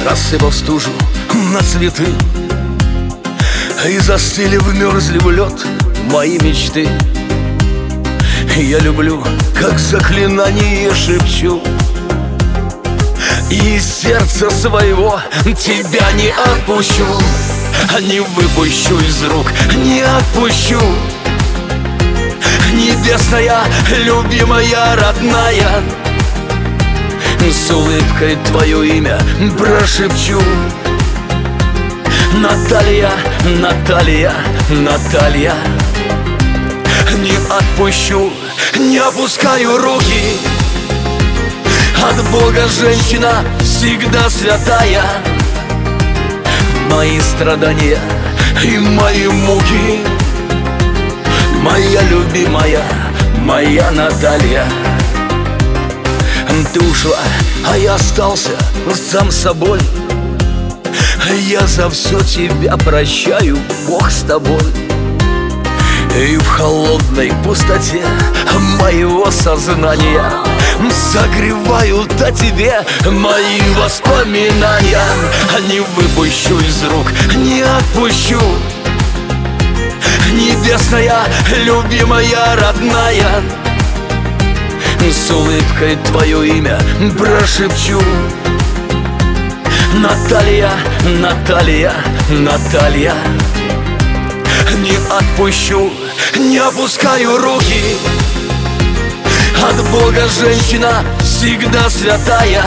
рассыпав стужу на цветы, и застыли, вмерзли в лед мои мечты. Я люблю, как заклинание шепчу, и из сердца своего тебя не отпущу, не выпущу из рук, не отпущу. Небесная, любимая, родная, с улыбкой твое имя прошепчу. Наталья, Наталья, Наталья. Не отпущу, не опускаю руки. От Бога женщина всегда святая. Мои страдания и мои муки, моя любимая, моя Наталья. Ты ушла, а я остался сам собой. Я за все тебя прощаю, Бог с тобой. И в холодной пустоте моего сознания согревают о тебе мои воспоминания. Не выпущу из рук, не отпущу. Небесная, любимая, родная, с улыбкой твое имя прошепчу. Наталья, Наталья, Наталья. Не отпущу, не опускаю руки. От Бога женщина всегда святая.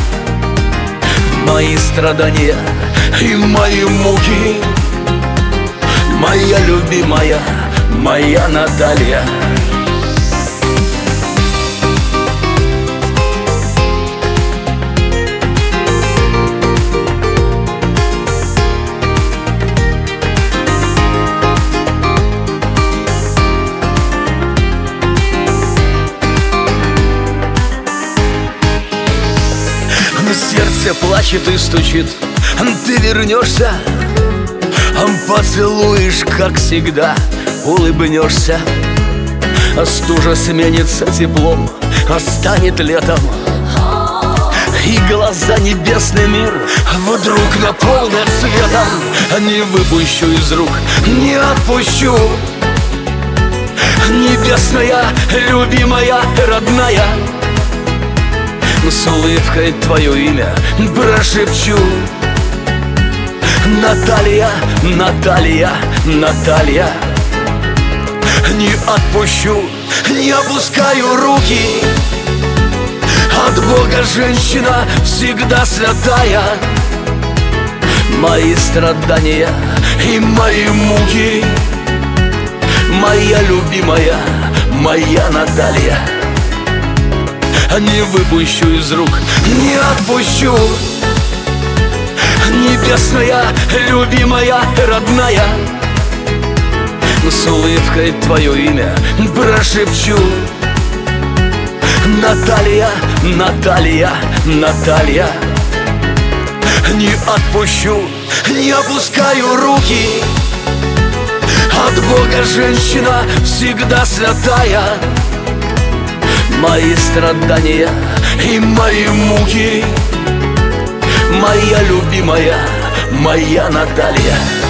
Мои страдания и мои муки, моя любимая, моя Наталья. Сердце плачет и стучит, ты вернешься, поцелуешь, как всегда, улыбнешься. Стужа сменится теплом, станет летом, и глаза небесный мир вдруг наполнят светом. Не выпущу из рук, не отпущу. Небесная, любимая, родная, с улыбкой твое имя прошепчу. Наталья, Наталья, Наталья. Не отпущу, не опускаю руки. От Бога женщина всегда святая. Мои страдания и мои муки, моя любимая, моя Наталья. Не выпущу из рук, не отпущу. Небесная, любимая, родная, с улыбкой твое имя прошепчу. Наталья, Наталья, Наталья. Не отпущу, не опускаю руки. От Бога женщина всегда святая. Мои страдания и мои муки, моя любимая, моя Наталья.